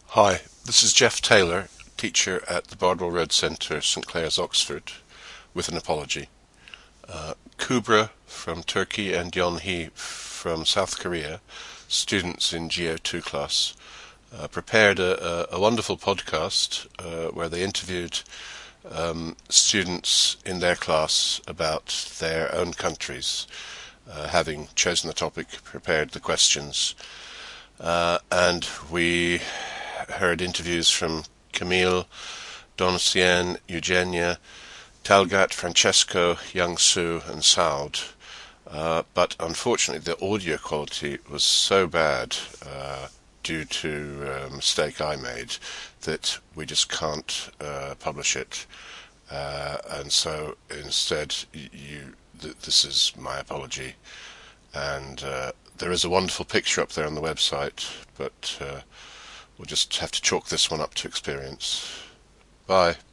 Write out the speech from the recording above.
Hi, this is Jeff Taylor, teacher at the Bardwell Road Centre, St Clair's, Oxford, with an apology. Kubra from Turkey and Yeonhee from South Korea, students in GO2 class, prepared a wonderful podcast where they interviewed students in their class about their own countries, having chosen the topic, prepared the questions, and we heard interviews from Camille, Doncien, Eugenia, Talgat, Francesco, Young Su, and Saud. But unfortunately, the audio quality was so bad due to a mistake I made that we just can't publish it. And so instead, this is my apology. And there is a wonderful picture up there on the website, but we'll just have to chalk this one up to experience. Bye.